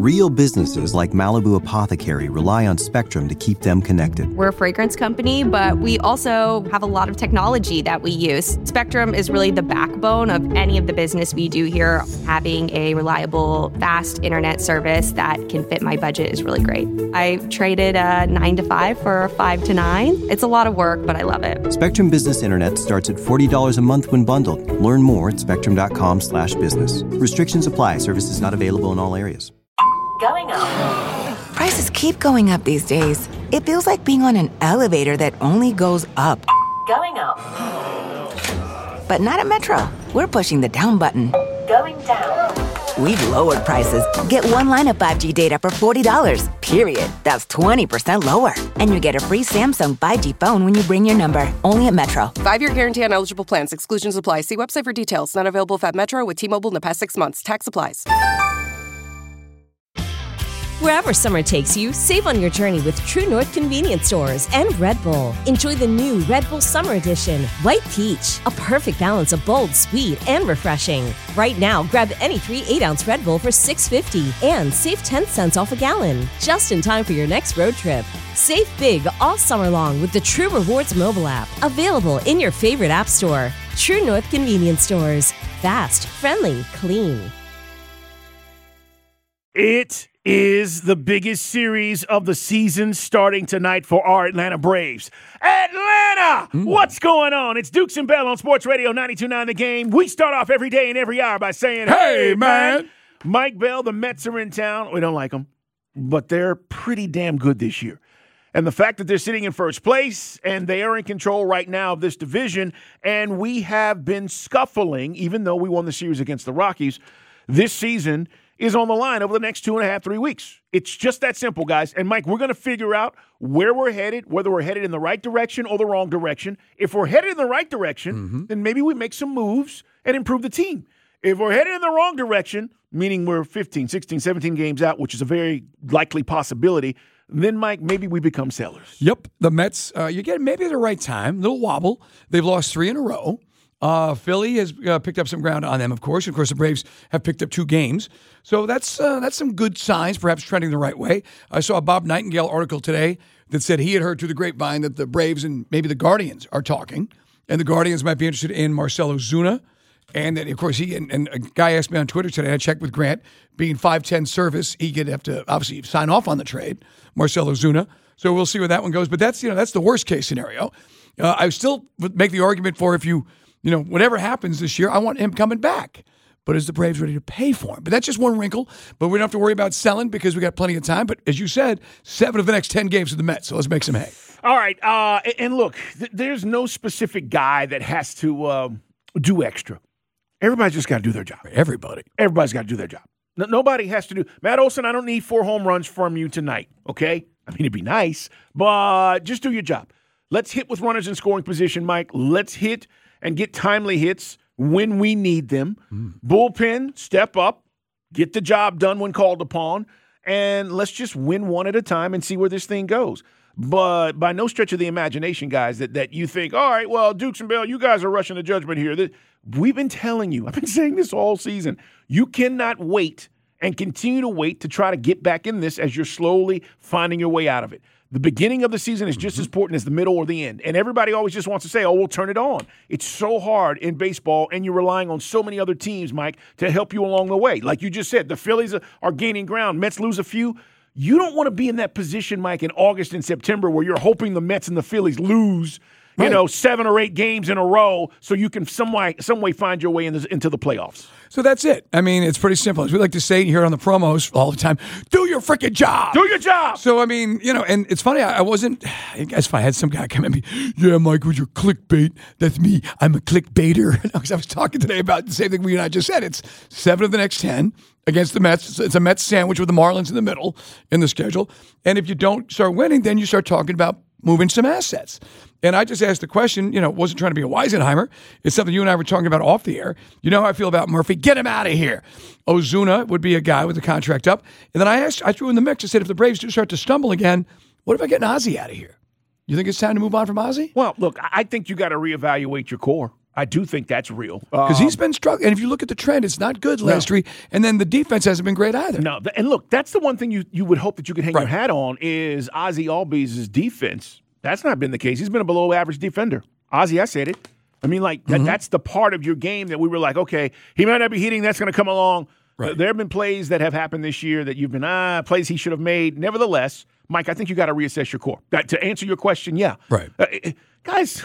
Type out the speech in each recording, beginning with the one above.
Real businesses like Malibu Apothecary rely on Spectrum to keep them connected. We're a fragrance company, but we also have a lot of technology that we use. Spectrum is really the backbone of any of the business we do here. Having a reliable, fast internet service that can fit my budget is really great. I traded a 9 to 5 for a 5 to 9. It's a lot of work, but I love it. Spectrum Business Internet starts at $40 a month when bundled. Learn more at spectrum.com/business. Restrictions apply. Services not available in all areas. Going up. Prices keep going up these days. It feels like being on an elevator that only goes up. Going up. But not at Metro. We're pushing the down button. Going down. We've lowered prices. Get one line of 5G data for $40, period. That's 20% lower. And you get a free Samsung 5G phone when you bring your number. Only at Metro. 5-year guarantee on eligible plans. Exclusions apply. See website for details. Not available at Metro with T-Mobile in the past 6 months. Tax applies. Wherever summer takes you, save on your journey with True North Convenience Stores and Red Bull. Enjoy the new Red Bull Summer Edition, White Peach, a perfect balance of bold, sweet, and refreshing. Right now, grab any 3 8-ounce Red Bull for $6.50 and save 10 cents off a gallon, just in time for your next road trip. Save big all summer long with the True Rewards mobile app, available in your favorite app store. True North Convenience Stores. Fast, friendly, clean. It is the biggest series of the season starting tonight for our Atlanta Braves. Atlanta! What's going on? It's Dukes and Bell on Sports Radio 92.9 The Game. We start off every day and every hour by saying, hey, man. Mike Bell, the Mets are in town. We don't like them, but they're pretty damn good this year. And the fact that they're sitting in first place and they are in control right now of this division, and we have been scuffling, even though we won the series against the Rockies, this season is on the line over the next 2.5, 3 weeks. It's just that simple, guys. And, Mike, we're going to figure out where we're headed, whether we're headed in the right direction or the wrong direction. If we're headed in the right direction, then maybe we make some moves and improve the team. If we're headed in the wrong direction, meaning we're 15, 16, 17 games out, which is a very likely possibility, then, Mike, maybe we become sellers. Yep. The Mets, you get maybe at the right time, little wobble. They've lost 3 in a row. Philly has picked up some ground on them, of course. Of course, the Braves have picked up 2 games. So that's some good signs, perhaps trending the right way. I saw a Bob Nightingale article today that said he had heard through the grapevine that the Braves and maybe the Guardians are talking, and the Guardians might be interested in Marcell Ozuna. And then, of course, he and a guy asked me on Twitter today, I checked with Grant, being 5'10" service, he could have to obviously sign off on the trade, Marcell Ozuna. So we'll see where that one goes. But that's the worst case scenario. I still would make the argument for if whatever happens this year, I want him coming back. But is the Braves ready to pay for him? But that's just one wrinkle. But we don't have to worry about selling because we got plenty of time. But as you said, 7 of the next 10 games of the Mets. So let's make some hay. All right. And look, there's no specific guy that has to do extra. Everybody's just got to do their job. Everybody's got to do their job. Nobody has to do. Matt Olson, I don't need 4 home runs from you tonight, okay? I mean, it'd be nice, but just do your job. Let's hit with runners in scoring position, Mike. Let's hit and get timely hits when we need them. Bullpen, step up, get the job done when called upon, and let's just win one at a time and see where this thing goes. But by no stretch of the imagination, guys, that you think, all right, well, Dukes and Bell, you guys are rushing to judgment here. We've been telling you, I've been saying this all season, you cannot wait and continue to wait to try to get back in this as you're slowly finding your way out of it. The beginning of the season is just as important as the middle or the end. And everybody always just wants to say, we'll turn it on. It's so hard in baseball, and you're relying on so many other teams, Mike, to help you along the way. Like you just said, the Phillies are gaining ground. Mets lose a few. You don't want to be in that position, Mike, in August and September where you're hoping the Mets and the Phillies lose, 7 or 8 games in a row so you can some way find your way into the playoffs. So that's it. I mean, it's pretty simple. As we like to say here on the promos all the time, do your freaking job. Do your job. So, I mean, and it's funny, I guess if I had some guy come at me, yeah, Mike, with your clickbait, that's me. I'm a clickbaiter. Because I was talking today about the same thing we and I just said. It's 7 of the next 10 against the Mets. It's a Mets sandwich with the Marlins in the middle in the schedule. And if you don't start winning, then you start talking about moving some assets. And I just asked the question, wasn't trying to be a Weisenheimer. It's something you and I were talking about off the air. You know how I feel about Murphy. Get him out of here. Ozuna would be a guy with the contract up. And then I threw in the mix. I said, if the Braves do start to stumble again, what about getting Ozzy out of here? You think it's time to move on from Ozzy? Well, look, I think you got to reevaluate your core. I do think that's real. Because he's been struggling. And if you look at the trend, it's not good last week. And then the defense hasn't been great either. No. And look, that's the one thing you would hope that you could hang your hat on is Ozzie Albies' defense. That's not been the case. He's been a below-average defender. Ozzie, I said it. I mean, like, that's the part of your game that we were like, okay, he might not be hitting. That's going to come along. Right. There have been plays that have happened this year that you've been, plays he should have made. Nevertheless, Mike, I think you got to reassess your core. To answer your question, yeah. Right. Guys,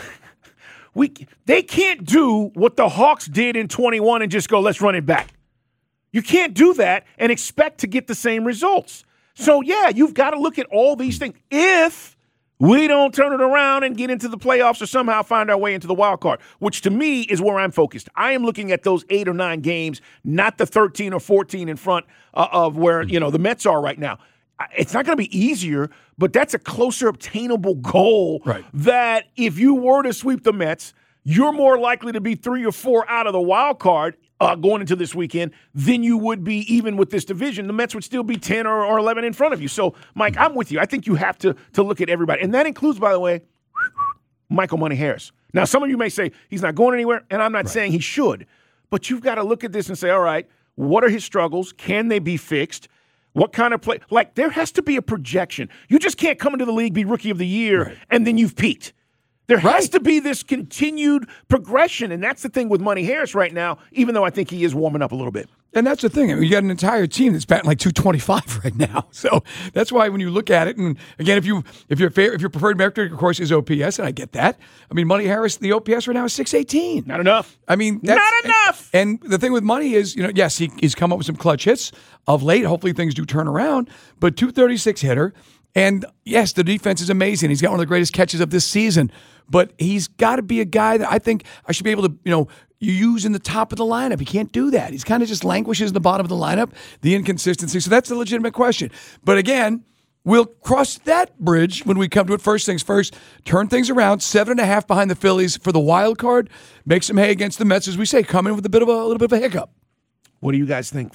they can't do what the Hawks did in 21 and just go, let's run it back. You can't do that and expect to get the same results. So, yeah, you've got to look at all these things. If we don't turn it around and get into the playoffs or somehow find our way into the wild card, which to me is where I'm focused. I am looking at those 8 or 9 games, not the 13 or 14 in front of where, the Mets are right now. It's not going to be easier, but that's a closer obtainable goal that if you were to sweep the Mets, you're more likely to be 3 or 4 out of the wild card going into this weekend than you would be even with this division. The Mets would still be 10 or 11 in front of you. So, Mike, I'm with you. I think you have to look at everybody. And that includes, by the way, Michael Money Harris. Now, some of you may say he's not going anywhere, and I'm not saying he should. But you've got to look at this and say, all right, what are his struggles? Can they be fixed? What kind of play? Like, there has to be a projection. You just can't come into the league, be rookie of the year, and then you've peaked. There has to be this continued progression, and that's the thing with Money Harris right now, even though I think he is warming up a little bit. And that's the thing. I mean, you got an entire team that's batting like 225 right now. So that's why when you look at it, and again, if your preferred metric, of course, is OPS, and I get that. I mean, Money Harris, the OPS right now is 618. Not enough. I mean, not enough. And the thing with Money is, yes, he's come up with some clutch hits of late. Hopefully things do turn around. But 236 hitter. And yes, the defense is amazing. He's got one of the greatest catches of this season. But he's got to be a guy that I think I should be able to, you use in the top of the lineup. He can't do that. He's kind of just languishes in the bottom of the lineup, the inconsistency. So that's a legitimate question. But again, we'll cross that bridge when we come to it. First things first, turn things around. 7.5 behind the Phillies for the wild card. Make some hay against the Mets, as we say, come in with a little bit of a hiccup. What do you guys think?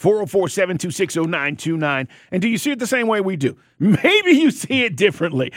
404-726-0929. And do you see it the same way we do? Maybe you see it differently.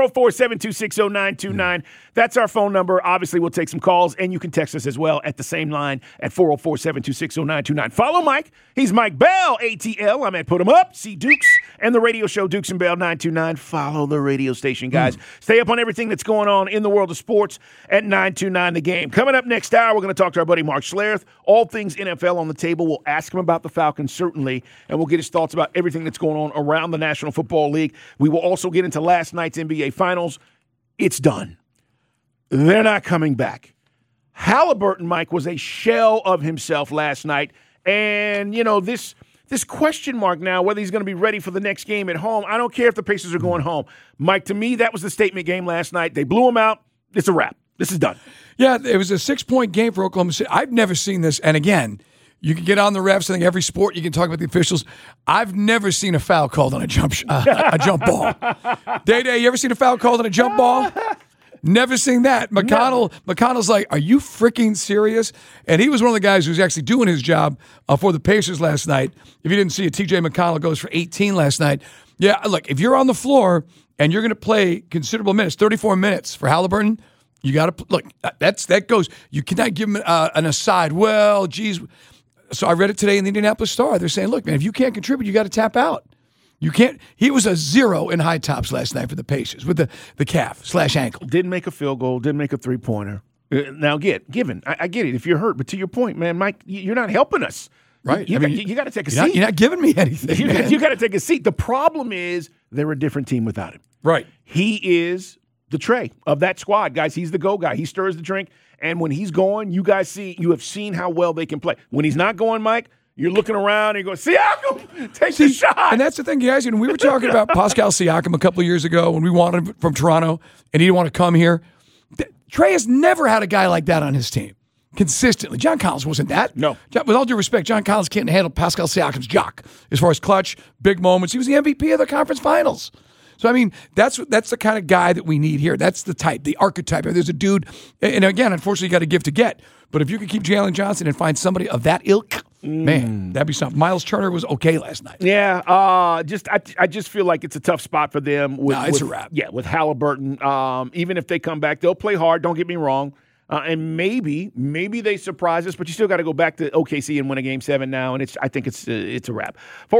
404-726-0929. That's our phone number. Obviously, we'll take some calls, and you can text us as well at the same line at 404-726-0929. Follow Mike. He's Mike Bell, ATL. I'm at Put 'em Up, C Dukes, and the radio show Dukes and Bell 929. Follow the radio station, guys. Stay up on everything that's going on in the world of sports at 929 The Game. Coming up next hour, we're going to talk to our buddy Mark Schlereth. All things NFL on the table. We'll ask him about the Falcons, certainly, and we'll get his thoughts about everything that's going on around the National Football League. We will also get into last night's NBA Finals. It's done. They're not coming back. Halliburton, Mike, was a shell of himself last night. And, this question mark now, whether he's going to be ready for the next game at home, I don't care if the Pacers are going home. Mike, to me, that was the statement game last night. They blew him out. It's a wrap. This is done. Yeah, it was a 6-point game for Oklahoma City. I've never seen this. And again, you can get on the refs. I think every sport you can talk about the officials. I've never seen a foul called on a jump ball. Day-Day, you ever seen a foul called on a jump ball? Never seen that. McConnell's like, are you freaking serious? And he was one of the guys who was actually doing his job for the Pacers last night. If you didn't see it, TJ McConnell goes for 18 last night. Yeah, look, if you're on the floor and you're going to play considerable minutes, 34 minutes for Halliburton, you got to look. That goes. You cannot give him an aside. Well, geez. So I read it today in the Indianapolis Star. They're saying, look, man, if you can't contribute, you got to tap out. You can't. He was a 0 in high tops last night for the Pacers with the calf/ankle. Didn't make a field goal. Didn't make a 3-pointer. Now, given. I get it. If you're hurt, but to your point, man, Mike, you're not helping us. Right. You got to take a seat. You're not giving me anything. You got to take a seat. The problem is they're a different team without him. Right. He is the Trey of that squad, guys. He's the go guy. He stirs the drink. And when he's going, you have seen how well they can play. When he's not going, Mike, you're looking around and you go, Siakam, take the shot. And that's the thing, guys. We were talking about Pascal Siakam a couple of years ago when we wanted him from Toronto and he didn't want to come here. Trey has never had a guy like that on his team consistently. John Collins wasn't that. No. With all due respect, John Collins can't handle Pascal Siakam's jock as far as clutch, big moments. He was the MVP of the conference finals. So, I mean, that's the kind of guy that we need here. That's the type, the archetype. There's a dude, and again, unfortunately, you got to give to get. But if you could keep Jalen Johnson and find somebody of that ilk, man, that'd be something. Miles Turner was okay last night. Yeah, I just feel like it's a tough spot for them. It's a wrap. Yeah, with Halliburton. Even if they come back, they'll play hard. Don't get me wrong. And maybe they surprise us, but you still got to go back to OKC and win a Game 7 now, and I think it's a wrap.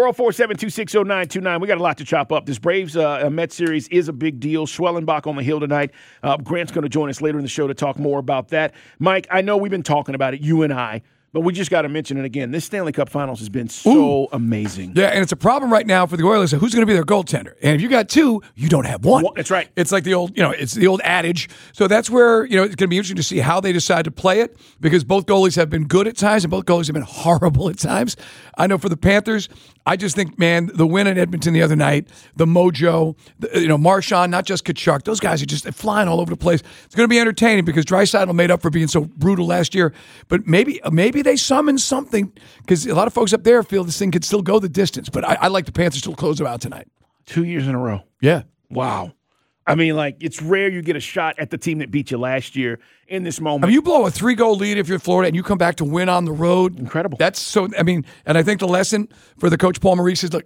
404-726-0929. We got a lot to chop up. This Braves Mets series is a big deal. Schwellenbach on the hill tonight. Grant's going to join us later in the show to talk more about that. Mike, I know we've been talking about it, you and I, but we just got to mention it again. This Stanley Cup Finals has been so amazing. Yeah, and it's a problem right now for the Oilers. Who's going to be their goaltender? And if you got two, you don't have one. That's right. It's like the old, it's the old adage. So that's where, it's going to be interesting to see how they decide to play it, because both goalies have been good at times and both goalies have been horrible at times. I know for the Panthers, I just think, man, the win in Edmonton the other night, the mojo, Marchand, not just Tkachuk, those guys are just flying all over the place. It's going to be entertaining because Draisaitl made up for being so brutal last year. But maybe they summon something, because a lot of folks up there feel this thing could still go the distance. But I like the Panthers to close them out tonight. 2 years in a row. Yeah. Wow. I mean, it's rare you get a shot at the team that beat you last year in this moment. I mean, you blow a 3-goal lead if you're Florida and you come back to win on the road. Incredible. That's so, and I think the lesson for the coach Paul Maurice is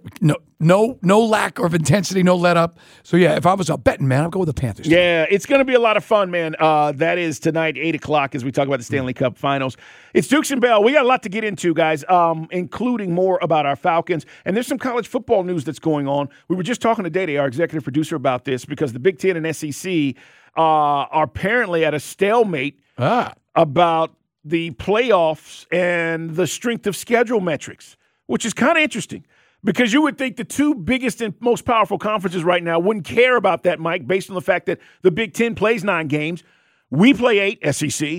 no lack of intensity, no let up. So, yeah, if I was a betting man, I'd go with the Panthers. Yeah, it's going to be a lot of fun, man. That is tonight, 8 o'clock, as we talk about the Stanley Cup Finals. It's Dukes and Bell. We got a lot to get into, guys, including more about our Falcons. And there's some college football news that's going on. We were just talking to Dede, our executive producer, about this, because the Big Ten and SEC are apparently at a stalemate about the playoffs and the strength of schedule metrics, which is kind of interesting. Because you would think the two biggest and most powerful conferences right now wouldn't care about that, Mike, based on the fact that the Big Ten plays 9 games. We play 8, SEC.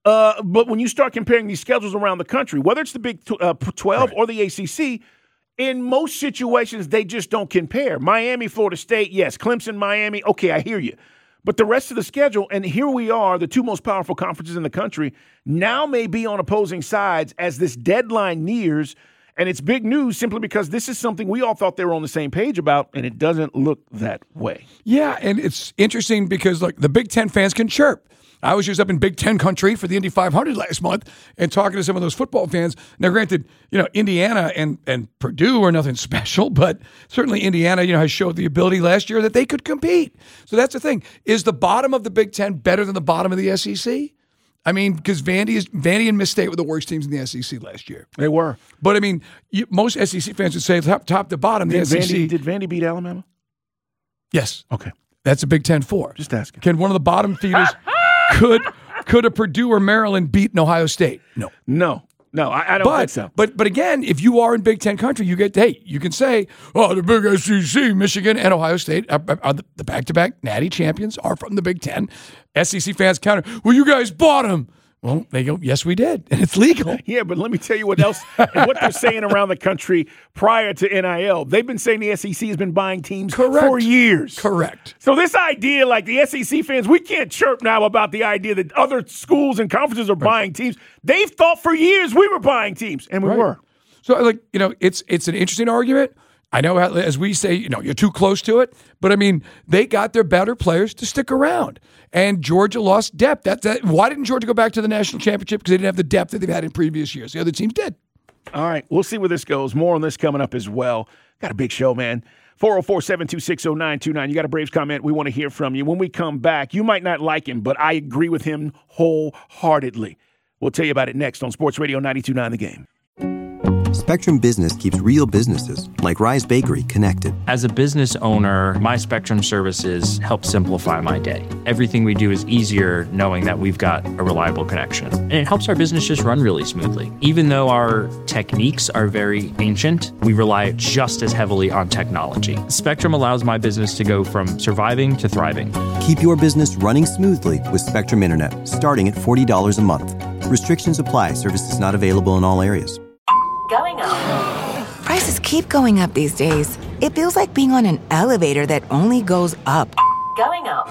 But when you start comparing these schedules around the country, whether it's the Big 12 or the ACC, in most situations, they just don't compare. Miami, Florida State, yes. Clemson, Miami, okay, I hear you. But the rest of the schedule, and here we are, the two most powerful conferences in the country, now may be on opposing sides as this deadline nears. And it's big news simply because this is something we all thought they were on the same page about, and it doesn't look that way. Yeah, and it's interesting because the Big Ten fans can chirp. I was just up in Big Ten country for the Indy 500 last month and talking to some of those football fans. Now, granted, Indiana and Purdue are nothing special, but certainly Indiana, has showed the ability last year that they could compete. So that's the thing. Is the bottom of the Big Ten better than the bottom of the SEC? I mean, because Vandy and Miss State were the worst teams in the SEC last year. They were. But, I mean, most SEC fans would say top to bottom, the SEC. Did Vandy beat Alabama? Yes. Okay. That's a Big Ten 4. Just asking. Can one of the bottom feeders, could a Purdue or Maryland beat an Ohio State? No. No, I don't think so. But again, if you are in Big Ten country, you can say, the big SEC, Michigan and Ohio State, are the back-to-back natty champions are from the Big Ten. SEC fans counter, well, you guys bought them. Well, they go, yes, we did, and it's legal. Yeah, but let me tell you what else, and what they're saying around the country prior to NIL. They've been saying the SEC has been buying teams for years. Correct. So this idea, like the SEC fans, we can't chirp now about the idea that other schools and conferences are buying teams. They've thought for years we were buying teams, and we were. So, it's an interesting argument. I know, as we say, you're too close to it, but I mean, they got their better players to stick around, and Georgia lost depth. Why didn't Georgia go back to the national championship? Because they didn't have the depth that they've had in previous years. The other teams did. All right, we'll see where this goes. More on this coming up as well. Got a big show, man. 404-726-0929. You got a Braves comment. We want to hear from you. When we come back, you might not like him, but I agree with him wholeheartedly. We'll tell you about it next on Sports Radio 92.9 The Game. Spectrum Business keeps real businesses, like Rise Bakery, connected. As a business owner, my Spectrum services help simplify my day. Everything we do is easier knowing that we've got a reliable connection. And it helps our business just run really smoothly. Even though our techniques are very ancient, we rely just as heavily on technology. Spectrum allows my business to go from surviving to thriving. Keep your business running smoothly with Spectrum Internet, starting at $40 a month. Restrictions apply. Services not available in all areas. Going up. Prices keep going up these days. It feels like being on an elevator that only goes up. Going up.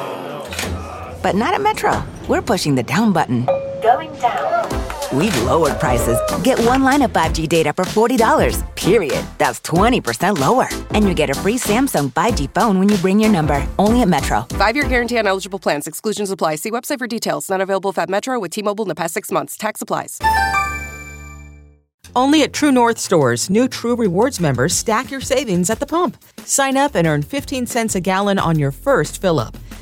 But not at Metro. We're pushing the down button. Going down. We've lowered prices. Get one line of 5G data for $40, period. That's 20% lower. And you get a free Samsung 5G phone when you bring your number. Only at Metro. 5-year guarantee on eligible plans. Exclusions apply. See website for details. Not available at Metro with T-Mobile in the past 6 months. Tax applies. Only at True North stores, new True Rewards members stack your savings at the pump. Sign up and earn 15 cents a gallon on your first fill-up.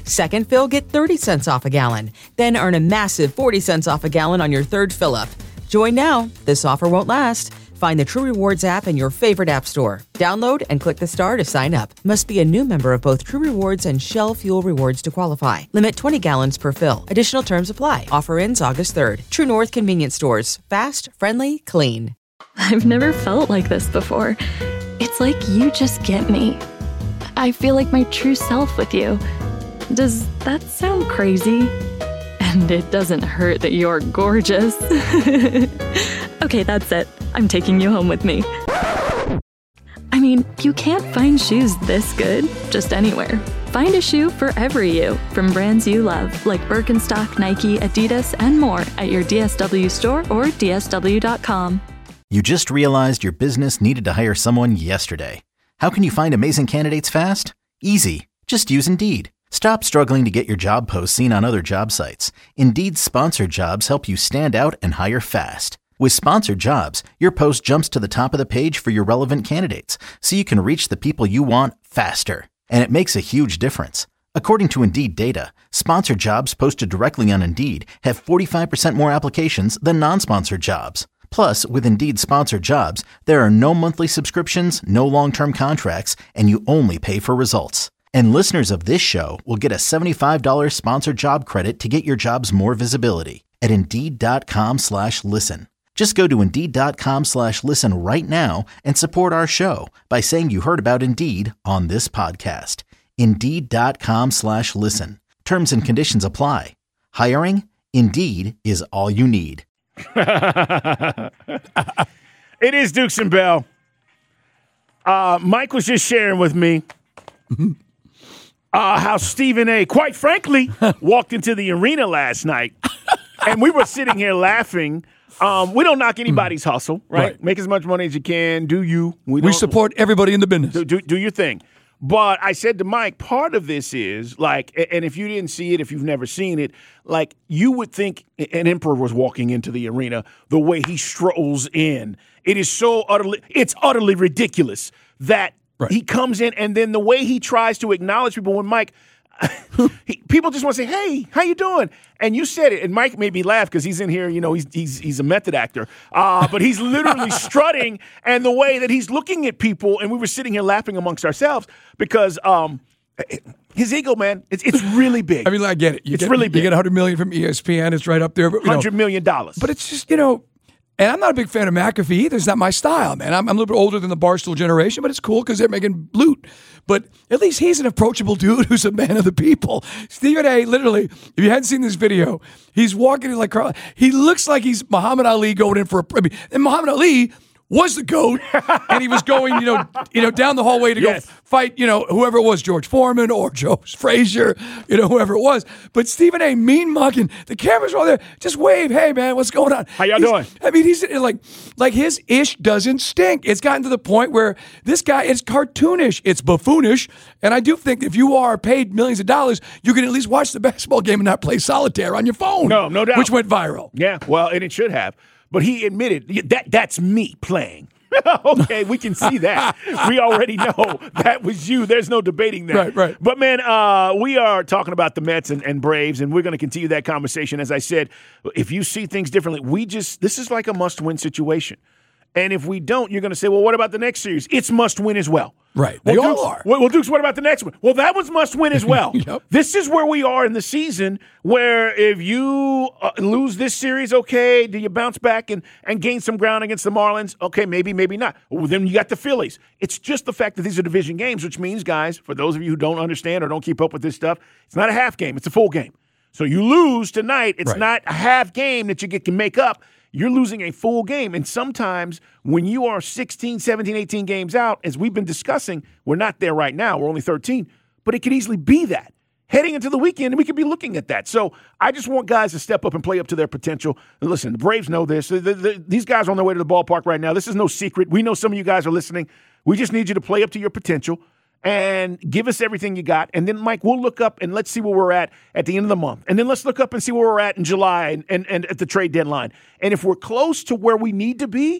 Second fill, get 30 cents off a gallon. Then earn a massive 40 cents off a gallon on your third fill-up. Join now. This offer won't last. Find the True Rewards app in your favorite app store. Download and click the star to sign up. Must be a new member of both True Rewards and Shell Fuel Rewards to qualify. Limit 20 gallons per fill. Additional terms apply. Offer ends August 3rd. True North Convenience Stores. Fast, friendly, clean. I've never felt like this before. It's like you just get me. I feel like my true self with you. Does that sound crazy? And it doesn't hurt that you're gorgeous. Okay, that's it. I'm taking you home with me. I mean, you can't find shoes this good just anywhere. Find a shoe for every you from brands you love, like Birkenstock, Nike, Adidas, and more at your DSW store or DSW.com. You just realized your business needed to hire someone yesterday. How can you find amazing candidates fast? Easy. Just use Indeed. Stop struggling to get your job posts seen on other job sites. Indeed's sponsored jobs help you stand out and hire fast. With sponsored jobs, your post jumps to the top of the page for your relevant candidates, so you can reach the people you want faster. And it makes a huge difference. According to Indeed data, sponsored jobs posted directly on Indeed have 45% more applications than non-sponsored jobs. Plus, with Indeed sponsored jobs, there are no monthly subscriptions, no long-term contracts, and you only pay for results. And listeners of this show will get a $75 sponsored job credit to get your jobs more visibility at Indeed.com/listen. Just go to Indeed.com/listen right now and support our show by saying you heard about Indeed on this podcast. Indeed.com/listen. Terms and conditions apply. Hiring? Indeed is all you need. It is Dukes and Bell. Mike was just sharing with me how Stephen A., quite frankly, walked into the arena last night. And we were sitting here laughing. We don't knock anybody's hustle, right? Make as much money as you can. Do you? We support everybody in the business. Do your thing. But I said to Mike, part of this is like, and if you didn't see it, if you've never seen it, like you would think an emperor was walking into the arena the way he strolls in. It is so utterly ridiculous that he comes in, and then the way he tries to acknowledge people when Mike, people just want to say, "Hey, how you doing?" And you said it, and Mike made me laugh because he's in here. You know, he's a method actor, but he's literally strutting, and the way that he's looking at people, and we were sitting here laughing amongst ourselves because his ego, man, it's really big. I mean, I get it. It's really big. You get $100 million from ESPN; it's right up there. But, $100 million. But it's just And I'm not a big fan of McAfee either. It's not my style, man. I'm a little bit older than the Barstool generation, but it's cool because they're making loot. But at least he's an approachable dude who's a man of the people. Stephen A., literally, if you hadn't seen this video, he's walking in like Carl. He looks like he's Muhammad Ali going in for and Muhammad Ali was the GOAT, and he was going, down the hallway to go fight, whoever it was, George Foreman or Joe Frazier, whoever it was. But Stephen A. mean mugging, the cameras are all there. Just wave, hey man, what's going on? How y'all doing? I mean, he's like his ish doesn't stink. It's gotten to the point where this guy is cartoonish, it's buffoonish, and I do think if you are paid millions of dollars, you can at least watch the basketball game and not play solitaire on your phone. No doubt. Which went viral. Yeah, well, and it should have. But he admitted that's me playing. Okay, we can see that. We already know that was you. There's no debating that. Right. But, man, we are talking about the Mets and Braves, and we're going to continue that conversation. As I said, if you see things differently, this is like a must-win situation. And if we don't, you're going to say, well, what about the next series? It's must-win as well. Right. Well, They Dukes, all are. Well, Dukes, what about the next one? Well, that was must-win as well. Yep. This is where we are in the season where if you lose this series, okay, do you bounce back and gain some ground against the Marlins? Okay, maybe not. Well, then you got the Phillies. It's just the fact that these are division games, which means, guys, for those of you who don't understand or don't keep up with this stuff, it's not a half game. It's a full game. So you lose tonight. It's not a half game that you can make up. You're losing a full game. And sometimes when you are 16, 17, 18 games out, as we've been discussing, we're not there right now. We're only 13. But it could easily be that. Heading into the weekend, we could be looking at that. So I just want guys to step up and play up to their potential. And listen, the Braves know this. These guys are on their way to the ballpark right now. This is no secret. We know some of you guys are listening. We just need you to play up to your potential and give us everything you got. And then, Mike, we'll look up and let's see where we're at the end of the month. And then let's look up and see where we're at in July and at the trade deadline. And if we're close to where we need to be,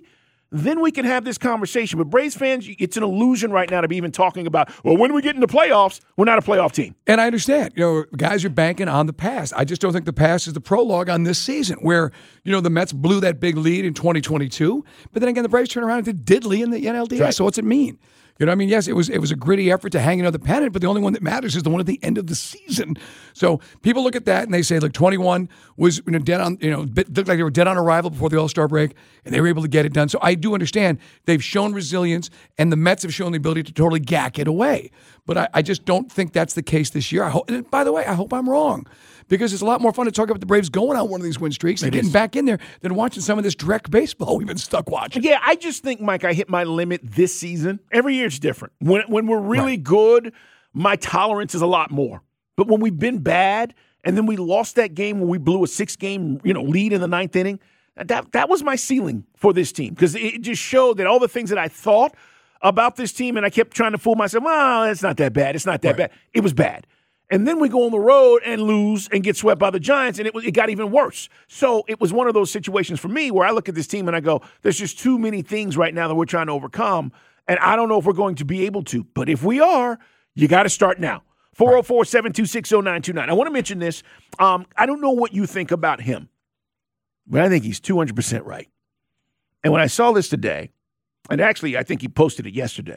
then we can have this conversation. But Braves fans, it's an illusion right now to be even talking about, well, when we get into playoffs, we're not a playoff team. And I understand. Guys are banking on the past. I just don't think the past is the prologue on this season where, the Mets blew that big lead in 2022. But then again, the Braves turn around and did diddly in the NLDS. Right. So what's it mean? Yes, it was a gritty effort to hang another pennant, but the only one that matters is the one at the end of the season. So people look at that and they say, look, 21 was dead on, looked like they were dead on arrival before the All-Star break, and they were able to get it done. So I do understand they've shown resilience, and the Mets have shown the ability to totally gack it away. But I just don't think that's the case this year. And by the way, I hope I'm wrong. Because it's a lot more fun to talk about the Braves going on one of these win streaks and getting back in there than watching some of this direct baseball we've been stuck watching. Yeah, I just think, Mike, I hit my limit this season. Every year it's different. When we're really good, my tolerance is a lot more. But when we've been bad and then we lost that game when we blew a 6-game lead in the 9th inning, that was my ceiling for this team. Because it just showed that all the things that I thought about this team, and I kept trying to fool myself, well, it's not that bad. It's not that bad. It was bad. And then we go on the road and lose and get swept by the Giants, and it got even worse. So it was one of those situations for me where I look at this team and I go, there's just too many things right now that we're trying to overcome, and I don't know if we're going to be able to. But if we are, you got to start now. 404-726-0929. I want to mention this. I don't know what you think about him, but I think he's 200% right. And when I saw this today, and actually I think he posted it yesterday,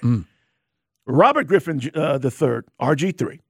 Robert Griffin III, RG3,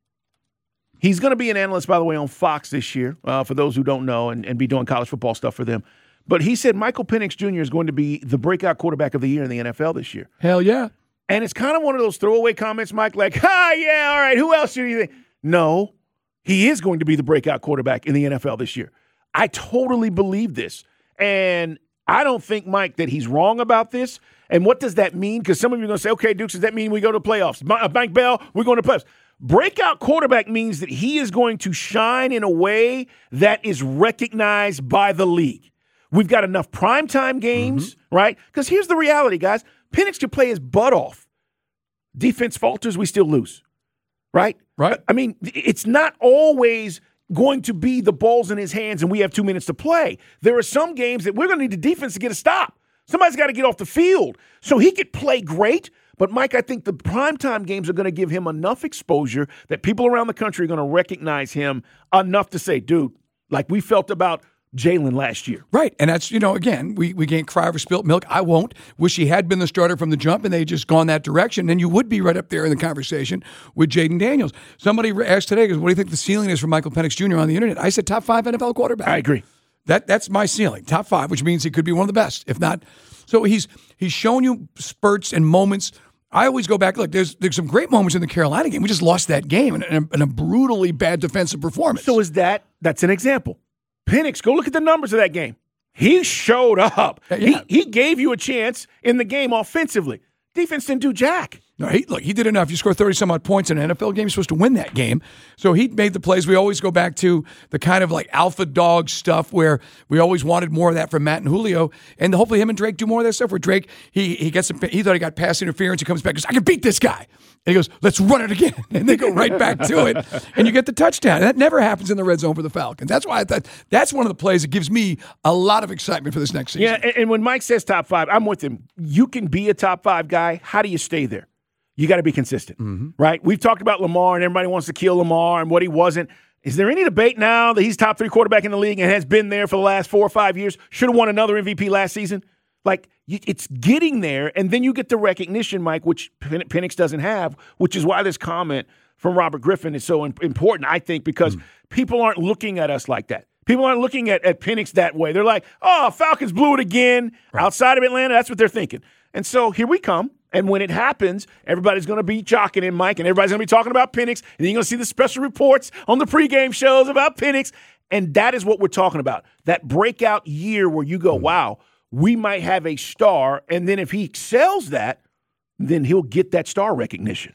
he's going to be an analyst, by the way, on Fox this year, for those who don't know, and be doing college football stuff for them. But he said Michael Penix Jr. is going to be the breakout quarterback of the year in the NFL this year. Hell yeah. And it's kind of one of those throwaway comments, Mike, like, yeah, all right, who else do you think? No, he is going to be the breakout quarterback in the NFL this year. I totally believe this. And I don't think, Mike, that he's wrong about this. And what does that mean? Because some of you are going to say, okay, Dukes, does that mean we go to playoffs? Mike Bell, we're going to playoffs. Breakout quarterback means that he is going to shine in a way that is recognized by the league. We've got enough primetime games, right? Because here's the reality, guys. Penix could play his butt off. Defense falters, we still lose, right? Right. I mean, it's not always going to be the ball's in his hands and we have 2 minutes to play. There are some games that we're going to need the defense to get a stop. Somebody's got to get off the field. So he could play great. But, Mike, I think the primetime games are going to give him enough exposure that people around the country are going to recognize him enough to say, dude, like we felt about Jalen last year. Right. And that's, again, we can't cry over spilt milk. I won't. Wish he had been the starter from the jump and they just gone that direction. Then you would be right up there in the conversation with Jaden Daniels. Somebody asked today, what do you think the ceiling is for Michael Penix Jr. on the internet? I said top 5 NFL quarterback. I agree. That's my ceiling, top 5, which means he could be one of the best, if not. So he's shown you spurts and moments. I always go back, look, there's some great moments in the Carolina game. We just lost that game in a brutally bad defensive performance. So that's an example. Penix, go look at the numbers of that game. He showed up. Yeah. He gave you a chance in the game offensively. Defense didn't do jack. No, he did enough. You score 30-some-odd points in an NFL game, you're supposed to win that game. So he made the plays. We always go back to the kind of like alpha dog stuff where we always wanted more of that from Matt and Julio. And hopefully him and Drake do more of that stuff where Drake, he thought he got pass interference. He comes back and goes, I can beat this guy. And he goes, let's run it again. And they go right back to it. And you get the touchdown. And that never happens in the red zone for the Falcons. That's why that's one of the plays that gives me a lot of excitement for this next season. Yeah, and when Mike says top 5, I'm with him. You can be a top 5 guy. How do you stay there? You got to be consistent, right? We've talked about Lamar, and everybody wants to kill Lamar and what he wasn't. Is there any debate now that he's top 3 quarterback in the league and has been there for the last 4 or 5 years? Should have won another MVP last season? Like, it's getting there, and then you get the recognition, Mike, which Penix doesn't have, which is why this comment from Robert Griffin is so important, I think, because people aren't looking at us like that. People aren't looking at Penix that way. They're like, oh, Falcons blew it again. Right. Outside of Atlanta, that's what they're thinking. And so here we come. And when it happens, everybody's going to be jocking him, Mike, and everybody's going to be talking about Penix. And then you're going to see the special reports on the pregame shows about Penix. And that is what we're talking about. That breakout year where you go, wow, we might have a star. And then if he excels that, then he'll get that star recognition.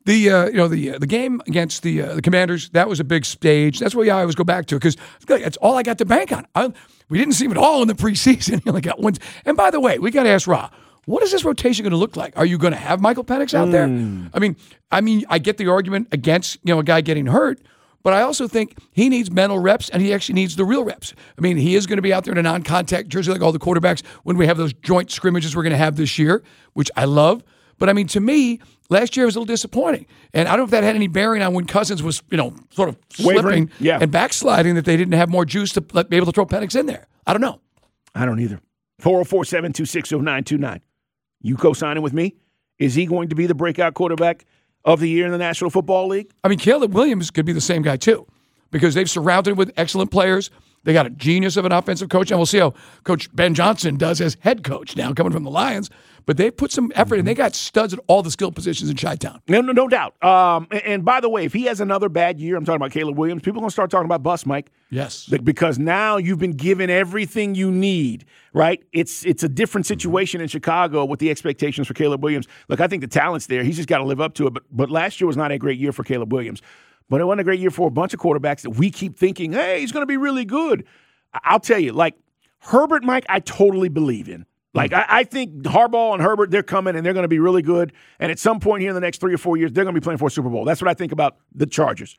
The game against the Commanders, that was a big stage. That's what I always go back to because that's all I got to bank on. We didn't see him at all in the preseason. He only got one. And by the way, we got to ask Ra, what is this rotation going to look like? Are you going to have Michael Penix out there? I mean, I get the argument against a guy getting hurt, But I also think he needs mental reps, and he actually needs the real reps. I mean, he is going to be out there in a non-contact jersey like all the quarterbacks when we have those joint scrimmages we're going to have this year, which I love. But, I mean, to me, last year was a little disappointing. And I don't know if that had any bearing on when Cousins was, sort of slipping and backsliding, that they didn't have more juice to be able to throw Penix in there. I don't know. I don't either. 404-726-0929. You co-signing with me? Is he going to be the breakout quarterback of the year in the National Football League? I mean, Caleb Williams could be the same guy, too, because they've surrounded him with excellent players. They got a genius of an offensive coach, and we'll see how Coach Ben Johnson does as head coach now, coming from the Lions. But they put some effort, and they got studs at all the skill positions in Chi-Town. No doubt. And by the way, if he has another bad year, I'm talking about Caleb Williams, people are going to start talking about bust, Mike. Yes. Because now you've been given everything you need, right? It's a different situation in Chicago with the expectations for Caleb Williams. Look, I think the talent's there. He's just got to live up to it. But last year was not a great year for Caleb Williams. But it wasn't a great year for a bunch of quarterbacks that we keep thinking, hey, he's going to be really good. I'll tell you, like Herbert, Mike, I totally believe in. Like, I think Harbaugh and Herbert, they're coming and they're going to be really good. And at some point here in the next 3 or 4 years, they're going to be playing for a Super Bowl. That's what I think about the Chargers.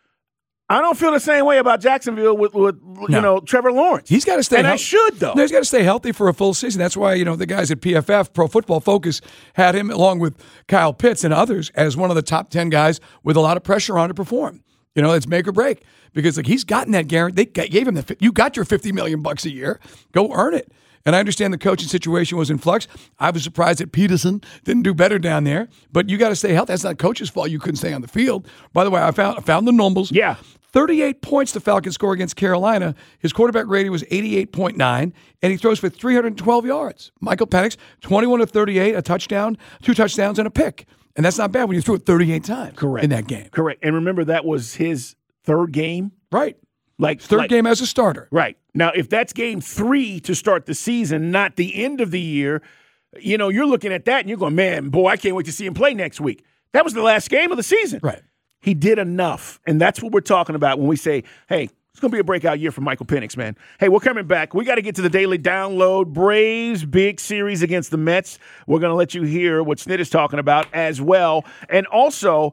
I don't feel the same way about Jacksonville with Trevor Lawrence. He's got to stay healthy. And I should, though. No, he's got to stay healthy for a full season. That's why, the guys at PFF, Pro Football Focus, had him, along with Kyle Pitts and others, as one of the top 10 guys with a lot of pressure on to perform. It's make or break. Because he's gotten that guarantee. They gave him you got your $50 million a year. Go earn it. And I understand the coaching situation was in flux. I was surprised that Peterson didn't do better down there. But you got to stay healthy. That's not coach's fault. You couldn't stay on the field. By the way, I found the numbers. Yeah. 38 points the Falcons score against Carolina. His quarterback rating was 88.9, and he throws for 312 yards. Michael Penix, 21 of 38, a touchdown, 2 touchdowns, and a pick. And that's not bad when you threw it 38 times in that game. Correct. And remember, that was his third game. Right. Third game as a starter. Right. Now, if that's game 3 to start the season, not the end of the year, you're looking at that and you're going, man, boy, I can't wait to see him play next week. That was the last game of the season. Right. He did enough. And that's what we're talking about when we say, hey, it's going to be a breakout year for Michael Penix, man. Hey, we're coming back. We got to get to the daily download. Braves big series against the Mets. We're going to let you hear what Snit is talking about as well. And also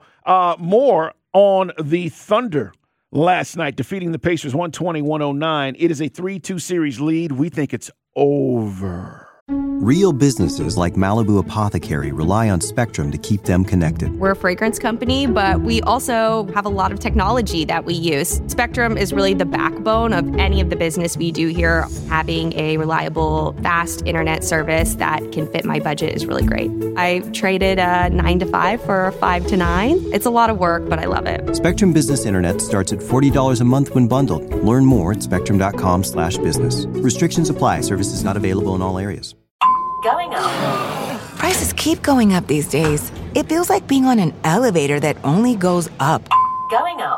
more on the Thunder last night, defeating the Pacers 120-109. It is a 3-2 series lead. We think it's over. Real businesses like Malibu Apothecary rely on Spectrum to keep them connected. We're a fragrance company, but we also have a lot of technology that we use. Spectrum is really the backbone of any of the business we do here. Having a reliable, fast internet service that can fit my budget is really great. I traded a 9 to 5 for a 5 to 9. It's a lot of work, but I love it. Spectrum Business Internet starts at $40 a month when bundled. Learn more at spectrum.com/business. Restrictions apply. Services not available in all areas. Going up. Prices keep going up these days. It feels like being on an elevator that only goes up. Going up.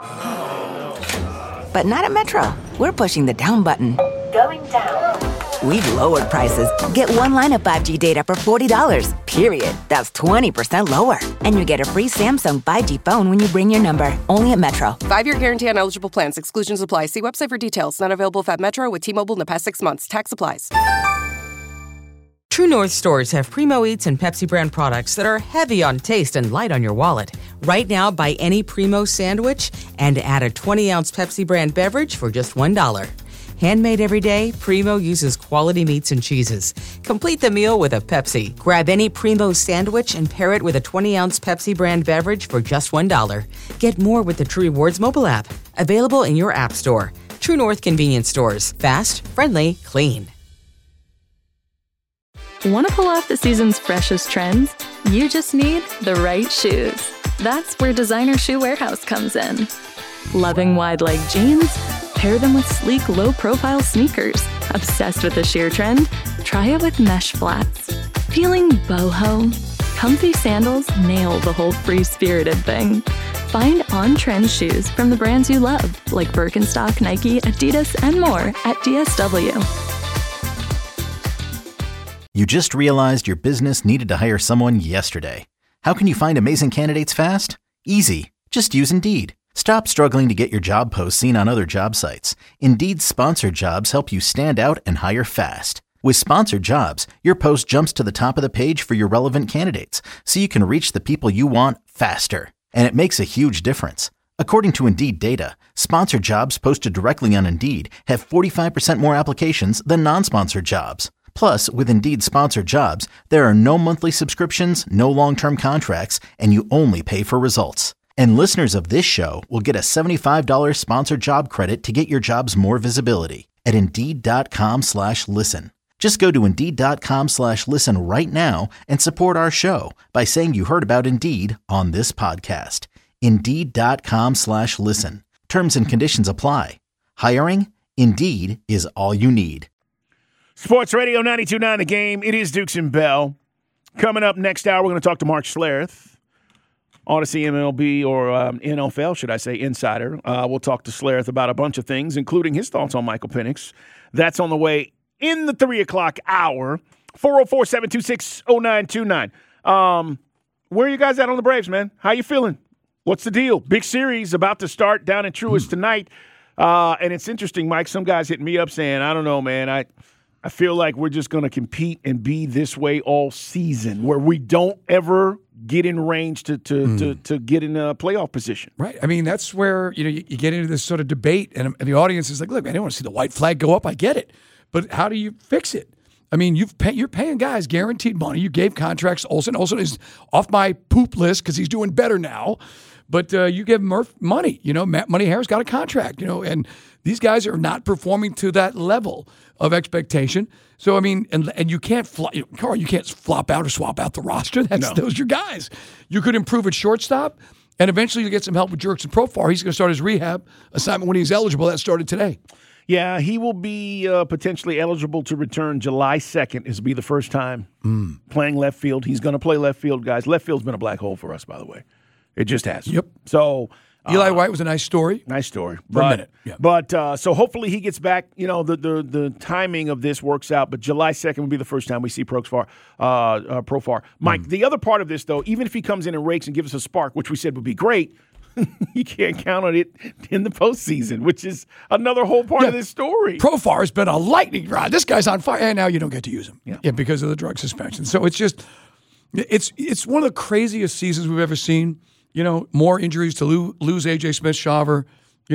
But not at Metro. We're pushing the down button. Going down. We've lowered prices. Get one line of 5G data for $40, period. That's 20% lower. And you get a free Samsung 5G phone when you bring your number. Only at Metro. 5-year guarantee on eligible plans. Exclusions apply. See website for details. Not available at Metro with T-Mobile in the past 6 months. Tax applies. True North stores have Primo Eats and Pepsi brand products that are heavy on taste and light on your wallet. Right now, buy any Primo sandwich and add a 20-ounce Pepsi brand beverage for just $1. Handmade every day, Primo uses quality meats and cheeses. Complete the meal with a Pepsi. Grab any Primo sandwich and pair it with a 20-ounce Pepsi brand beverage for just $1. Get more with the True Rewards mobile app. Available in your app store. True North convenience stores. Fast, friendly, clean. Want to pull off the season's freshest trends? You just need the right shoes. That's where Designer Shoe Warehouse comes in. Loving wide-leg jeans? Pair them with sleek, low-profile sneakers. Obsessed with the sheer trend? Try it with mesh flats. Feeling boho? Comfy sandals nail the whole free-spirited thing. Find on-trend shoes from the brands you love, like Birkenstock, Nike, Adidas, and more at DSW. You just realized your business needed to hire someone yesterday. How can you find amazing candidates fast? Easy. Just use Indeed. Stop struggling to get your job posts seen on other job sites. Indeed's sponsored jobs help you stand out and hire fast. With sponsored jobs, your post jumps to the top of the page for your relevant candidates, so you can reach the people you want faster. And it makes a huge difference. According to Indeed data, sponsored jobs posted directly on Indeed have 45% more applications than non-sponsored jobs. Plus, with Indeed sponsored jobs, there are no monthly subscriptions, no long-term contracts, and you only pay for results. And listeners of this show will get a $75 sponsored job credit to get your jobs more visibility at Indeed.com/listen. Just go to Indeed.com/listen right now and support our show by saying you heard about Indeed on this podcast. Indeed.com/listen. Terms and conditions apply. Hiring? Indeed is all you need. Sports Radio 92.9 The Game. It is Dukes and Bell. Coming up next hour, we're going to talk to Mark Schlereth, Odyssey MLB or NFL, should I say, insider. We'll talk to Schlereth about a bunch of things, including his thoughts on Michael Penix. That's on the way in the 3 o'clock hour. 404-726-0929. Where are you guys at on the Braves, man? How you feeling? What's the deal? Big series about to start down in Truist tonight. And it's interesting, Mike. Some guys hit me up saying, I don't know, man. I feel like we're just going to compete and be this way all season, where we don't ever get in range to get in a playoff position. Right. I mean, that's where you get into this sort of debate, and the audience is like, look, man, I don't want to see the white flag go up. I get it. But how do you fix it? I mean, you're paying guys guaranteed money. You gave contracts. Olsen is off my poop list because he's doing better now. But you give Murph money. Money Harris got a contract, and these guys are not performing to that level of expectation. So, I mean, and you can't you can't flop out or swap out the roster. Those are your guys. You could improve at shortstop, and eventually you get some help with Jurickson Profar. He's going to start his rehab assignment when he's eligible. That started today. Yeah, he will be potentially eligible to return July 2nd. This will be the first time playing left field. He's going to play left field, guys. Left field's been a black hole for us, by the way. It just has. Yep. So Eli White was a nice story. Nice story. For a minute. Yeah. But so hopefully he gets back. The timing of this works out. But July 2nd will be the first time we see Profar. Mike, the other part of this, though, even if he comes in and rakes and gives us a spark, which we said would be great, you can't count on it in the postseason, which is another whole part of this story. Profar has been a lightning rod. This guy's on fire, and now you don't get to use him because of the drug suspension. So it's just it's one of the craziest seasons we've ever seen. More injuries to lose A.J. Smith-Shawver.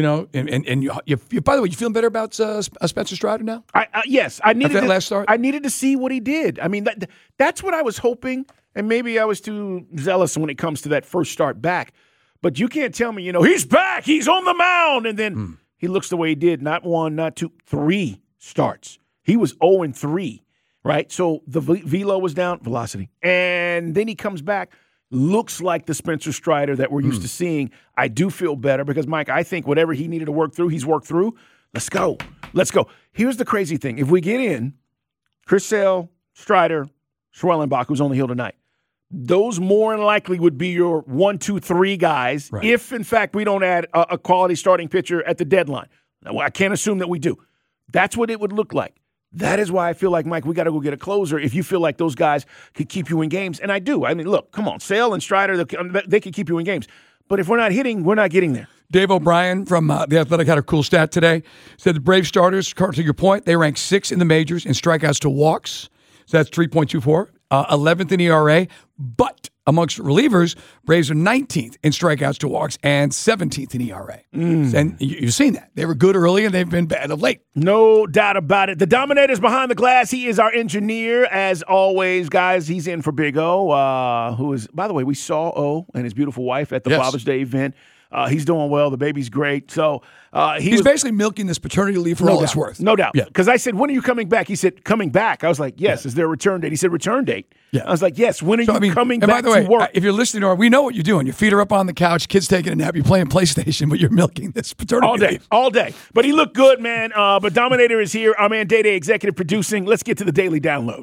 And you, by the way, you feeling better about Spencer Strider now? Yes, I needed that last start. I needed to see what he did. I mean, that's what I was hoping, and maybe I was too zealous when it comes to that first start back. But you can't tell me, he's back, he's on the mound, and then he looks the way he did. Not one, not two, 3 starts. He was 0-3, right? So the velo was down, velocity, and then he comes back. Looks like the Spencer Strider that we're used to seeing. I do feel better because, Mike, I think whatever he needed to work through, he's worked through. Let's go. Here's the crazy thing. If we get in, Chris Sale, Strider, Schwellenbach, who's on the hill tonight, those more than likely would be your 1, 2, 3 guys if, in fact, we don't add a quality starting pitcher at the deadline. Now, I can't assume that we do. That's what it would look like. That is why I feel like, Mike, we got to go get a closer if you feel like those guys could keep you in games. And I do. I mean, look, come on. Sale and Strider, they could keep you in games. But if we're not hitting, we're not getting there. Dave O'Brien from The Athletic had a cool stat today. Said the Braves starters, to your point, they rank 6th in the majors in strikeouts to walks. So that's 3.24. 11th in ERA. But amongst relievers, Braves are 19th in strikeouts to walks and 17th in ERA. And you've seen that. They were good early and they've been bad of late. No doubt about it. The Dominator's behind the glass. He is our engineer, as always, guys. He's in for Big O, who is, by the way, we saw O and his beautiful wife at the Father's Day event. He's doing well. The baby's great. So he's basically milking this paternity leave for all it's worth. No doubt. Because I said, when are you coming back? He said, coming back. I was like, yes. Is there a return date? He said, return date. Yeah. I was like, yes. When are you coming back to work? If you're listening to her, we know what you're doing. Your feet are up on the couch, kids taking a nap, you're playing PlayStation, but you're milking this paternity leave. All day. But he looked good, man. But Dominator is here. Our man Day-Day, executive producing. Let's get to the Daily Download.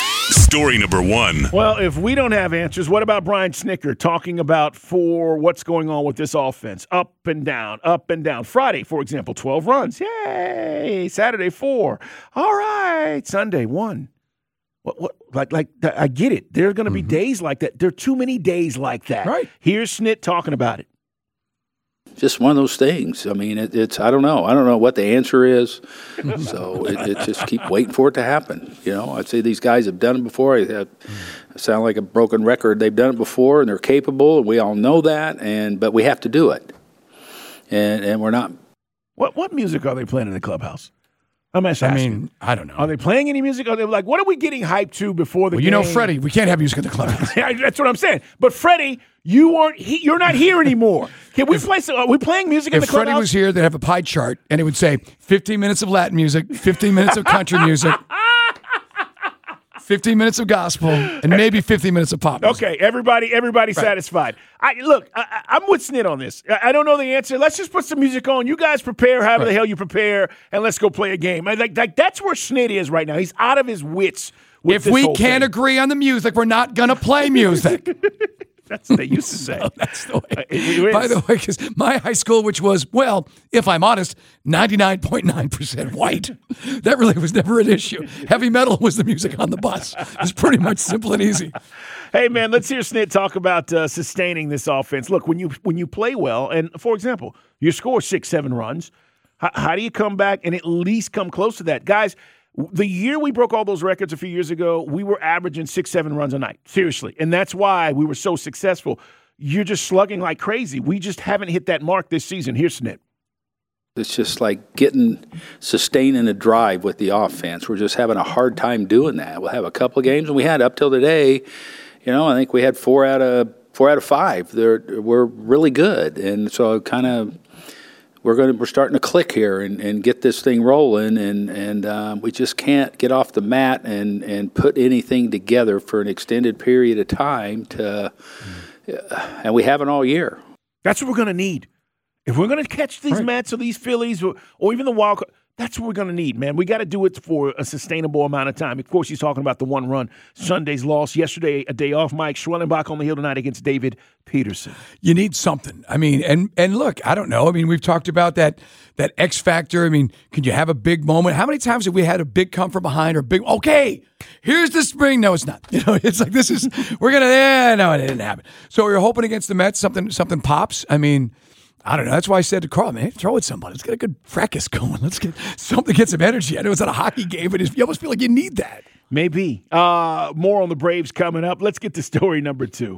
Story number 1. Well, if we don't have answers, what about Brian Snitker talking about what's going on with this offense? Up and down, up and down. Friday, for example, 12 runs. Yay! Saturday, 4. All right. Sunday, 1. What? Like I get it. There are going to be days like that. There are too many days like that. Right. Here's Snit talking about it. Just one of those things. I mean, it's I don't know what the answer is. So it just keep waiting for it to happen. I'd say these guys have done it before. I sound like a broken record. They've done it before, and they're capable, and we all know that. But we have to do it. and we're not. What music are they playing in the clubhouse? I'm just asking. I mean, I don't know. Are they playing any music? Are they like, what are we getting hyped to before the game? You know, Freddie, we can't have music at the clubhouse. That's what I'm saying. But Freddie, you're not here anymore. Can we play? Are we playing music in the clubhouse? If Freddie was here, they'd have a pie chart, and it would say 15 minutes of Latin music, 15 minutes of country music, 15 minutes of gospel, and maybe 15 minutes of pop music. Okay, everybody satisfied. I'm with Snit on this. I don't know the answer. Let's just put some music on. You guys prepare however the hell you prepare, and let's go play a game. Like that's where Snit is right now. He's out of his wits. If we can't agree on the music, we're not going to play music. That's what they used to say. No, that's the way. By the way, because my high school, which was, well, if I'm honest, 99.9% white, that really was never an issue. Heavy metal was the music on the bus. It's pretty much simple and easy. Hey, man, let's hear Snit talk about sustaining this offense. Look, when you play well, and for example, you score 6-7 runs, how do you come back and at least come close to that? Guys, the year we broke all those records a few years ago, we were averaging 6-7 runs a night. Seriously. And that's why we were so successful. You're just slugging like crazy. We just haven't hit that mark this season. Here's Snit. It's just like sustaining a drive with the offense. We're just having a hard time doing that. We'll have a couple of games, and we had up till today, I think we had 4 out of 5. We're really good. And so kind of we're starting to click here and get this thing rolling, and we just can't get off the mat and put anything together for an extended period of time and we haven't all year. That's what we're going to need. If we're going to catch these Mets or these Phillies or even the wild card, that's what we're going to need, man. We got to do it for a sustainable amount of time. Of course, he's talking about the one run. Sunday's loss. Yesterday, a day off. Mike Schwellenbach on the hill tonight against David Peterson. You need something. I mean, and look, I don't know. I mean, we've talked about that X factor. I mean, can you have a big moment? How many times have we had a big come from behind or big, okay, here's the spring. No, it's not. It's like no, it didn't happen. So you're hoping against the Mets, something pops. I mean, I don't know. That's why I said to Carl, man, throw at somebody. Let's get a good fracas going. Let's get some energy. I know it's not a hockey game, but you almost feel like you need that. Maybe. More on the Braves coming up. Let's get to story number 2.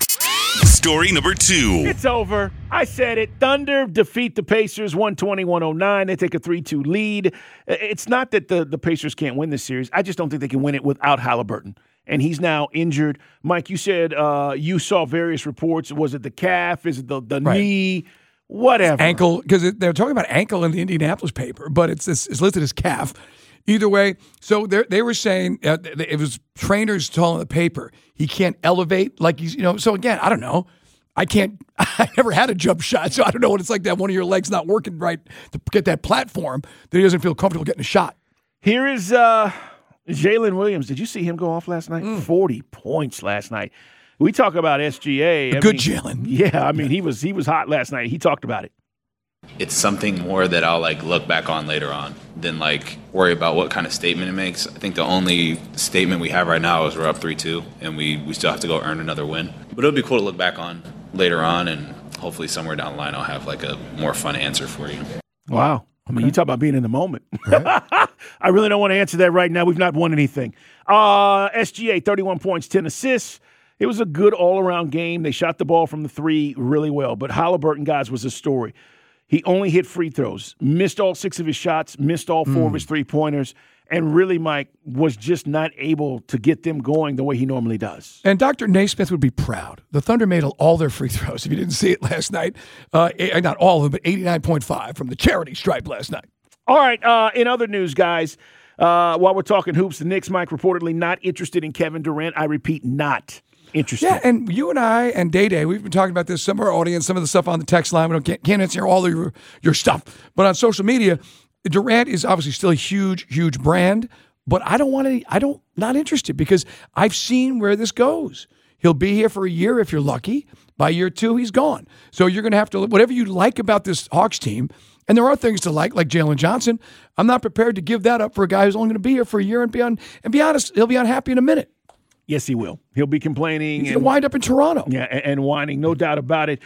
Story number 2. It's over. I said it. Thunder defeat the Pacers 120-109. They take a 3-2 lead. It's not that the Pacers can't win this series. I just don't think they can win it without Halliburton. And he's now injured. Mike, you said you saw various reports. Was it the calf? Is it the knee? Whatever. Ankle, because they're talking about ankle in the Indianapolis paper, but it's listed as calf. Either way, so they were saying it was trainers telling the paper he can't elevate like he's, so again, I don't know. I never had a jump shot, so I don't know what it's like to have one of your legs not working right to get that platform that he doesn't feel comfortable getting a shot. Here is Jalen Williams. Did you see him go off last night? 40 points last night. We talk about SGA. Good Jalen. Yeah, I mean, he was hot last night. He talked about it. It's something more that I'll look back on later on than worry about what kind of statement it makes. I think the only statement we have right now is we're up 3-2 and we still have to go earn another win. But it'll be cool to look back on later on, and hopefully somewhere down the line I'll have a more fun answer for you. Wow. I mean, you talk about being in the moment. Right. I really don't want to answer that right now. We've not won anything. SGA, 31 points, 10 assists. It was a good all-around game. They shot the ball from the 3 really well. But Halliburton, guys, was a story. He only hit free throws, missed all 6 of his shots, missed all 4 of his three-pointers, and really, Mike, was just not able to get them going the way he normally does. And Dr. Naismith would be proud. The Thunder made all their free throws. If you didn't see it last night, not all of them, but 89.5 from the charity stripe last night. All right, in other news, guys, while we're talking hoops, the Knicks, Mike, reportedly not interested in Kevin Durant. I repeat, not interested. Yeah, and you and I and Day-Day, we've been talking about this. Some of our audience, some of the stuff on the text line, we can't answer all of your stuff. But on social media, Durant is obviously still a huge, huge brand, but not interested because I've seen where this goes. He'll be here for a year if you're lucky. By year 2, he's gone. So you're going to have to, whatever you like about this Hawks team, and there are things to like Jalen Johnson, I'm not prepared to give that up for a guy who's only going to be here for a year and be honest, he'll be unhappy in a minute. Yes, he will. He'll be complaining. He's going to wind up in Toronto. Yeah, and whining, no doubt about it.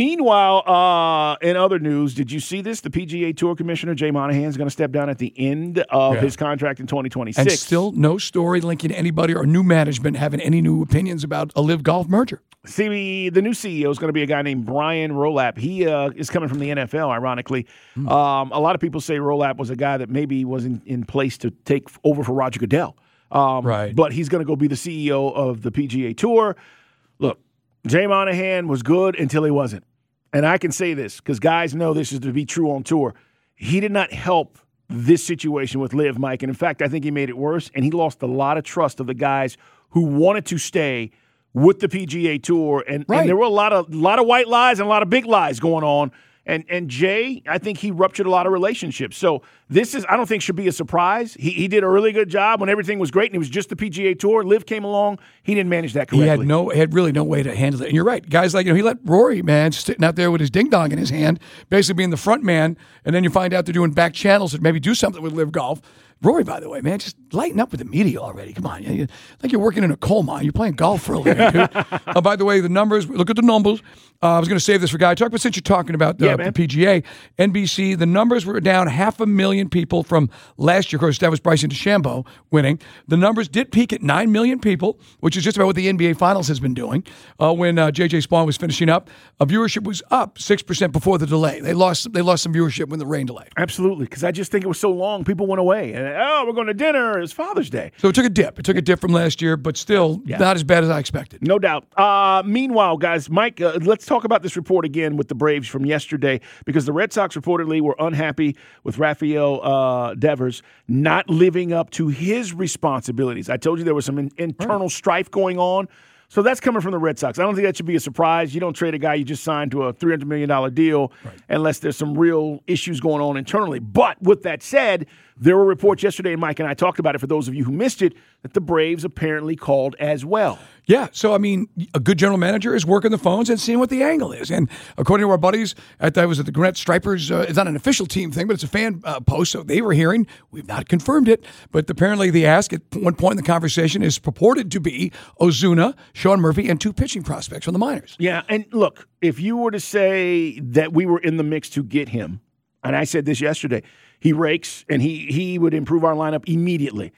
Meanwhile, in other news, did you see this? The PGA Tour Commissioner, Jay Monahan, is going to step down at the end of his contract in 2026. And still no story linking anybody or new management having any new opinions about a Live Golf merger. See, the new CEO is going to be a guy named Brian Rolapp. He is coming from the NFL, ironically. A lot of people say Rolapp was a guy that maybe was in place to take over for Roger Goodell. Right. But he's going to go be the CEO of the PGA Tour. Look, Jay Monahan was good until he wasn't. And I can say this because guys know this is to be true on tour. He did not help this situation with Liv, Mike. And in fact, I think he made it worse. And he lost a lot of trust of the guys who wanted to stay with the PGA Tour. And there were a lot of white lies and a lot of big lies going on. And Jay, I think he ruptured a lot of relationships. So this I don't think should be a surprise. He did a really good job when everything was great and it was just the PGA Tour. Liv came along. He didn't manage that correctly. He had really no way to handle it. And you're right. Guys like, he let Rory, man, sitting out there with his ding-dong in his hand, basically being the front man, and then you find out they're doing back channels that maybe do something with Live Golf. Rory, by the way, man, just lighten up with the media already. Come on. Like you're working in a coal mine. You're playing golf for a living, dude. By the way, the numbers, look at the numbers. I was going to save this for Guy Talk, but since you're talking about the PGA, NBC, the numbers were down 500,000 people from last year. Of course, that was Bryson DeChambeau winning. The numbers did peak at 9 million people, which is just about what the NBA Finals has been doing. When J.J. Spawn was finishing up, viewership was up 6% before the delay. They lost some viewership when the rain delay. Absolutely, because I just think it was so long. People went away. And, we're going to dinner. It's Father's Day. So it took a dip. It took a dip from last year, but still not as bad as I expected. No doubt. Meanwhile, guys, Mike, let's talk about this report again with the Braves from yesterday because the Red Sox reportedly were unhappy with Rafael Devers not living up to his responsibilities. I told you there was some internal strife going on. So that's coming from the Red Sox. I don't think that should be a surprise. You don't trade a guy you just signed to a $300 million deal unless there's some real issues going on internally. But with that said, there were reports yesterday, and Mike and I talked about it for those of you who missed it, that the Braves apparently called as well. Yeah, so, I mean, a good general manager is working the phones and seeing what the angle is. And according to our buddies at the Gwinnett Stripers, it's not an official team thing, but it's a fan post, so they were hearing, we've not confirmed it, but apparently the ask at one point in the conversation is purported to be Ozuna, Sean Murphy, and 2 pitching prospects from the minors. Yeah, and look, if you were to say that we were in the mix to get him, and I said this yesterday, he rakes, and he would improve our lineup immediately.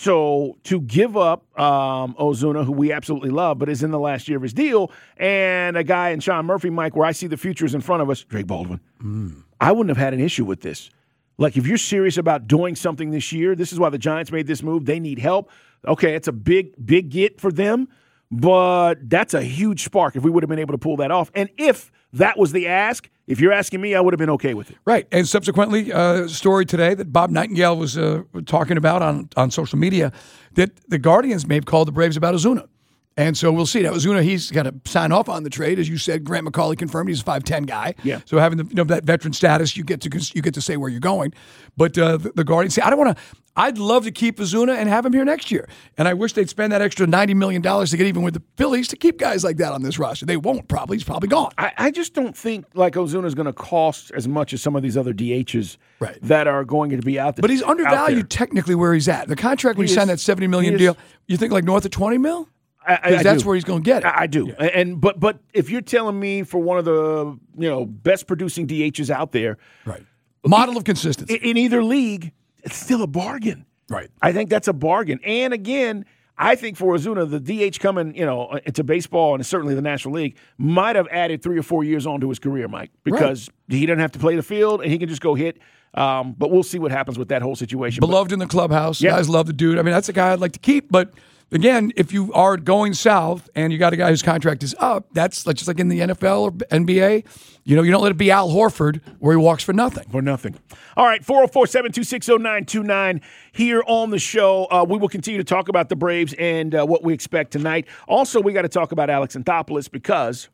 So to give up Ozuna, who we absolutely love, but is in the last year of his deal, and a guy in Sean Murphy, Mike, where I see the future is in front of us, Drake Baldwin, I wouldn't have had an issue with this. Like, if you're serious about doing something this year, this is why the Giants made this move. They need help. Okay, it's a big get for them, but that's a huge spark if we would have been able to pull that off. And if that was the ask, if you're asking me, I would have been okay with it. Right. And subsequently, a story today that Bob Nightingale was talking about on social media, that the Guardians may have called the Braves about Ozuna. And so we'll see. Now, Ozuna, he's got to sign off on the trade. As you said, Grant McCauley confirmed he's a 5'10" guy. Yeah. So having that veteran status, you get to say where you're going. But the Guardians say, I'd love to keep Ozuna and have him here next year. And I wish they'd spend that extra $90 million to get even with the Phillies to keep guys like that on this roster. They won't probably. He's probably gone. I just don't think like Ozuna's going to cost as much as some of these other DHs that are going to be out there. But he's undervalued technically where he's at. The contract when he signed that $70 million deal, you think like north of $20 million? Because that's where he's going to get it. I do. Yeah. And but if you're telling me for one of the best producing DHs out there, model of consistency in either league, it's still a bargain. Right. I think that's a bargain. And again, I think for Ozuna, the DH coming into baseball and certainly the National League might have added 3 or 4 years onto his career, Mike, because he doesn't have to play the field and he can just go hit. But we'll see what happens with that whole situation. Beloved in the clubhouse. Yeah. Guys love the dude. I mean, that's a guy I'd like to keep, but. Again, if you are going south and you got a guy whose contract is up, that's just like in the NFL or NBA. You don't let it be Al Horford where he walks for nothing. All right, 404-726-0929 here on the show. We will continue to talk about the Braves and what we expect tonight. Also, we got to talk about Alex Anthopoulos because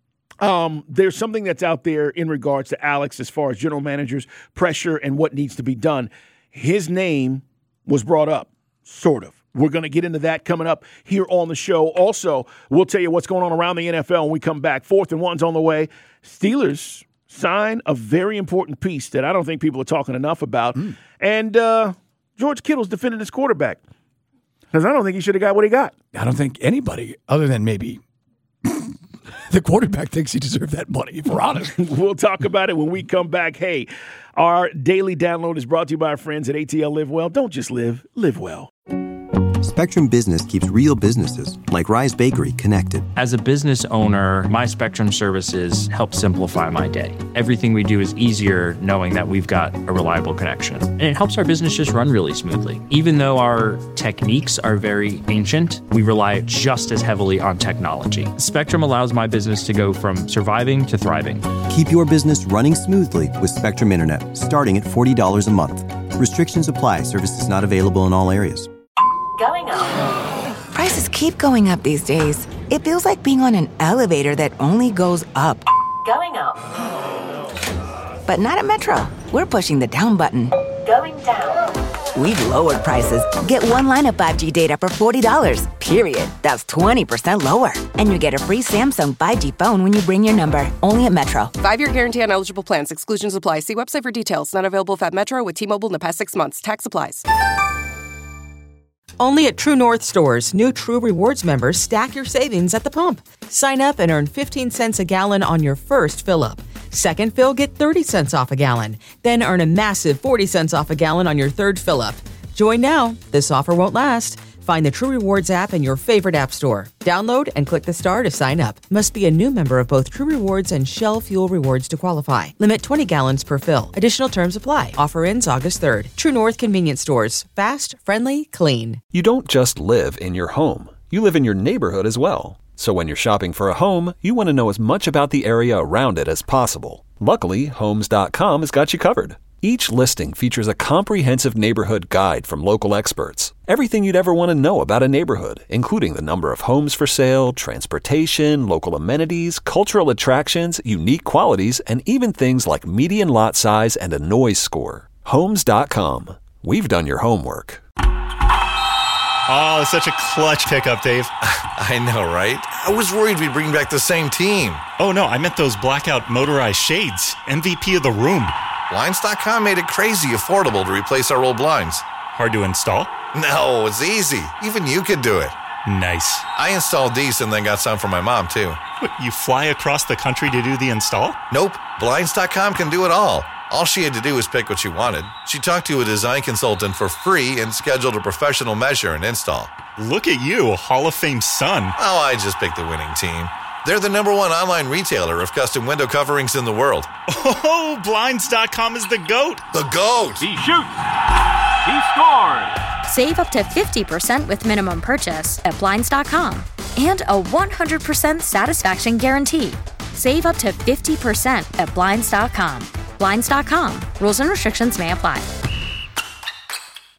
there's something that's out there in regards to Alex as far as general managers, pressure, and what needs to be done. His name was brought up, sort of. We're going to get into that coming up here on the show. Also, we'll tell you what's going on around the NFL when we come back. 4th and 1's on the way. Steelers sign a very important piece that I don't think people are talking enough about. And George Kittle's defending his quarterback. Because I don't think he should have got what he got. I don't think anybody, other than maybe the quarterback, thinks he deserved that money, if we're honest. We'll talk about it when we come back. Hey, our daily download is brought to you by our friends at ATL Live Well. Don't just live, live well. Spectrum Business keeps real businesses, like Rise Bakery, connected. As a business owner, my Spectrum services help simplify my day. Everything we do is easier knowing that we've got a reliable connection. And it helps our business just run really smoothly. Even though our techniques are very ancient, we rely just as heavily on technology. Spectrum allows my business to go from surviving to thriving. Keep your business running smoothly with Spectrum Internet, starting at $40 a month. Restrictions apply. Services not available in all areas. Going up. Prices keep going up these days. It feels like being on an elevator that only goes up. Going up. But not at Metro. We're pushing the down button. Going down. We've lowered prices. Get one line of 5G data for $40, period. That's 20% lower. And you get a free Samsung 5G phone when you bring your number. Only at Metro. 5-year guarantee on eligible plans. Exclusions apply. See website for details. Not available if at Metro with T-Mobile in the past 6 months. Tax applies. Only at True North stores, new True Rewards members stack your savings at the pump. Sign up and earn 15 cents a gallon on your first fill-up. Second fill, get 30 cents off a gallon. Then earn a massive 40 cents off a gallon on your third fill-up. Join now. This offer won't last. Find the True Rewards app in your favorite app store. Download and click the star to sign up. Must be a new member of both True Rewards and Shell Fuel Rewards to qualify. Limit 20 gallons per fill. Additional terms apply. Offer ends August 3rd. True North Convenience Stores. Fast, friendly, clean. You don't just live in your home. You live in your neighborhood as well. So when you're shopping for a home, you want to know as much about the area around it as possible. Luckily, Homes.com has got you covered. Each listing features a comprehensive neighborhood guide from local experts. Everything you'd ever want to know about a neighborhood, including the number of homes for sale, transportation, local amenities, cultural attractions, unique qualities, and even things like median lot size and a noise score. Homes.com. We've done your homework. Oh, such a clutch pickup, Dave. I know, right? I was worried we'd bring back the same team. Oh, no, I meant those blackout motorized shades. MVP of the room. Blinds.com made it crazy affordable to replace our old blinds. Hard to install? No, it's easy. Even you could do it. Nice. I installed these and then got some for my mom, too. What, you fly across the country to do the install? Nope. Blinds.com can do it all. All she had to do was pick what she wanted. She talked to a design consultant for free and scheduled a professional measure and install. Look at you, Hall of Fame son. Oh, I just picked the winning team. They're the #1 online retailer of custom window coverings in the world. Oh, Blinds.com is the GOAT. The GOAT. He shoots. He scores. Save up to 50% with minimum purchase at Blinds.com. And a 100% satisfaction guarantee. Save up to 50% at Blinds.com. Blinds.com. Rules and restrictions may apply.